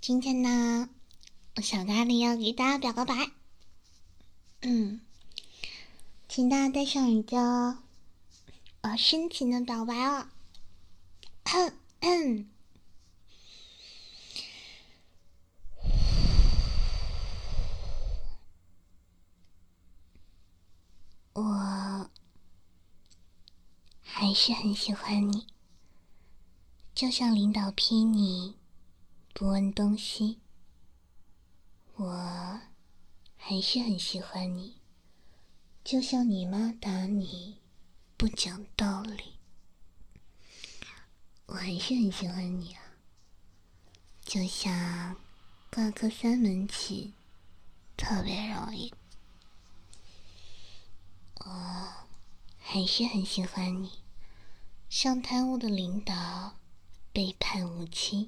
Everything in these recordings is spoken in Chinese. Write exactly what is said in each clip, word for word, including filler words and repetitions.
今天呢，小咖喱要给大家表个白，嗯，请大家戴上耳机哦，我要深情的表白了。我还是很喜欢你，就像领导批你不问东西，我还是很喜欢你，就像你妈打你不讲道理，我还是很喜欢你啊，就像挂科三门起特别容易，我还是很喜欢你，像贪污的领导被判无期，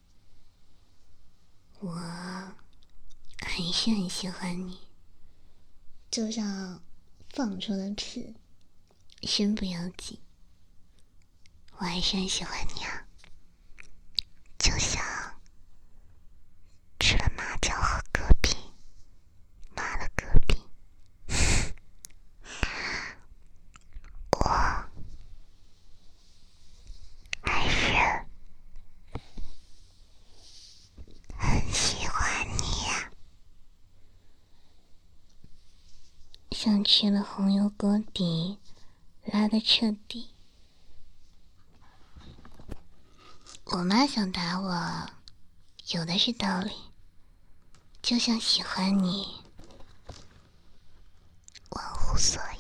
我还是很喜欢你，就像放出的刺身不由己，我还是很喜欢你啊，就像吃了麻椒和隔壁骂了隔壁，我还是很喜欢你呀、像吃了红油锅底拉得彻底。我妈想打我有的是道理，就像喜欢你忘乎所